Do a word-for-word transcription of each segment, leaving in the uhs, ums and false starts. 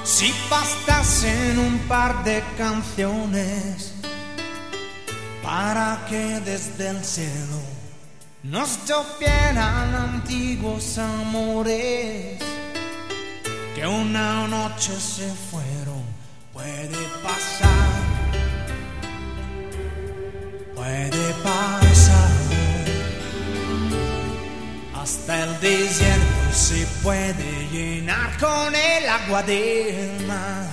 Si bastasen un par de canciones para que desde el cielo nos llovieran antiguos amores que una noche se fueron, puede pasar, puede pasar. Hasta el desierto se puede llenar con el agua del mar.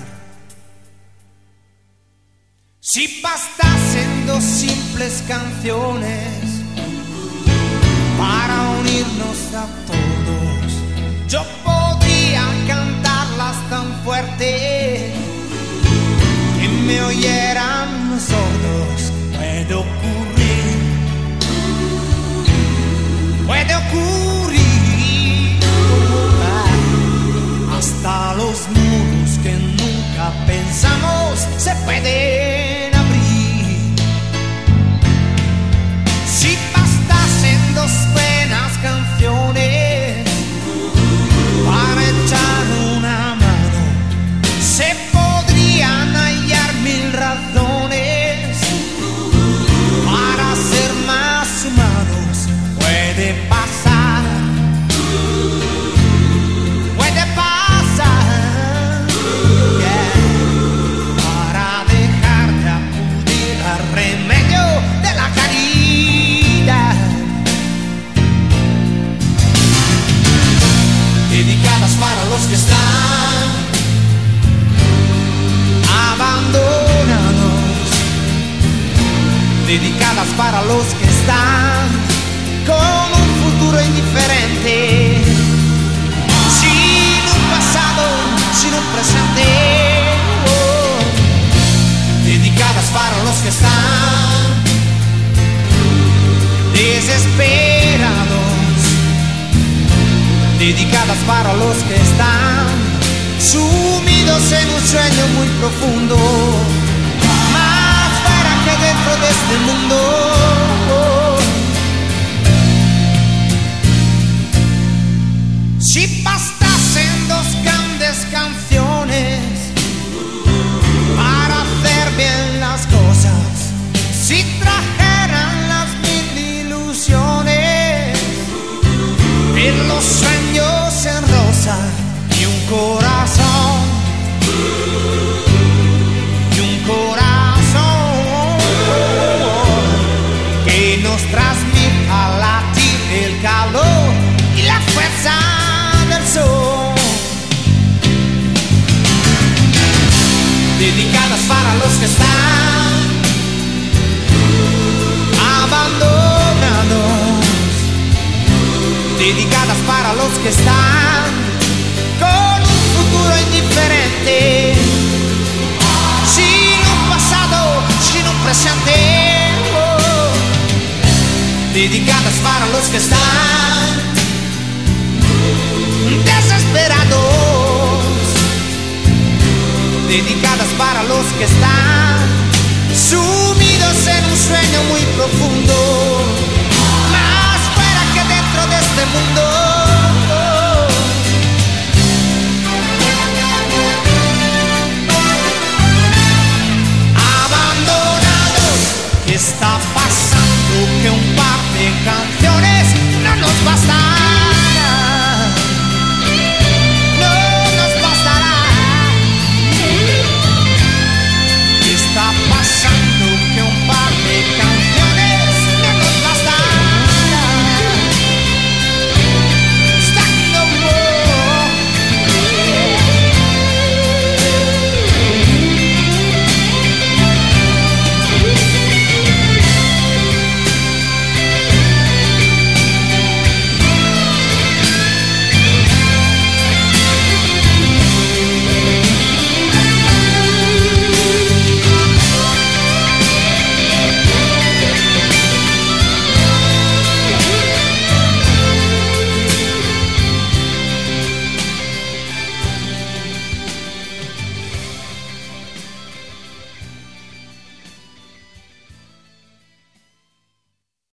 Si bastasen dos simples canciones para unirnos a todos, yo podría cantarlas tan fuerte que me oyeran los sordos. Puede ocurrir, puede ocurrir. Hasta los muros que nunca pensamos se pueden abrir. Si bastasen dos buenas canciones para echar una mano, se podrían hallar mil razones para ser más humanos. Puede pasar, puede pasar, yeah. Para dejar de acudir al remedio de la caridad. Dedicadas para los que están abandonados, dedicadas para los que están con un futuro indiferente, sin un pasado, sin un presente, oh. Dedicadas para los que están desesperados, dedicadas para los que están sumidos en un sueño muy profundo, más fuera que dentro de este mundo, oh. Si bastasen dos grandes canciones para hacer bien las cosas, si trajeran las mil ilusiones, ver los sueños en rosa y un corazón, y un corazón que nos transmita al latir el calor y la fuerza del sol. Dedicadas para los que están abandonados, dedicadas para los que están con un futuro indiferente, sin un pasado, sin un presente, oh. Dedicadas para los que están desesperados, dedicadas para los que están sumidos en un sueño muy profundo, más fuera que dentro de este mundo.